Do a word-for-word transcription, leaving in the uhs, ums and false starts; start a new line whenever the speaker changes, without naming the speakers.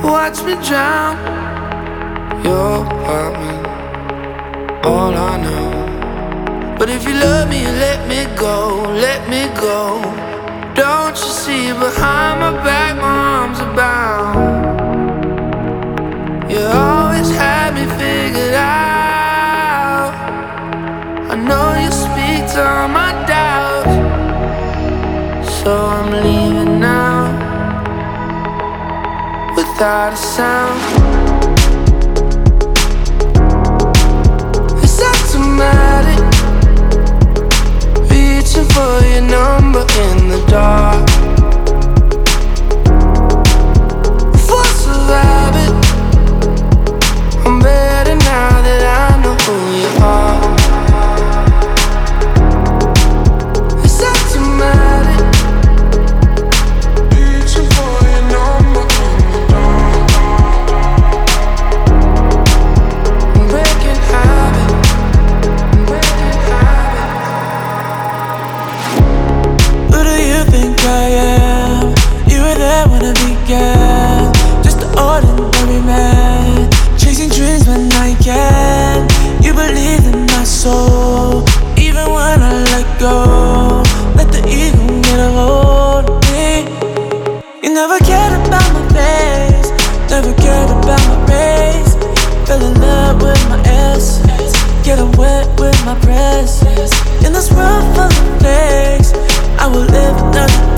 watch me drown. Your apartment, all I know. But if you love me, let me go, let me go. Don't you see behind my back my arms are bound? You always had me figured out. I know you speak to all my doubts, so I'm leaving now without a sound. It's automatic, reaching for your number in the dark. Force of habit, I'm better now that I know who you are. It's automatic, reaching for your number in the dark. I'm breaking habit, I'm breaking habit.
Who do you think I am? You were there when I began. Just an ordinary man, chasing dreams when I can. You believe in my soul, even when I let go. Let the ego get a hold of me. You never cared about my face, never cared about my race. Fell in love with my essence, getting wet with my presence. In this world full of fakes, I will live another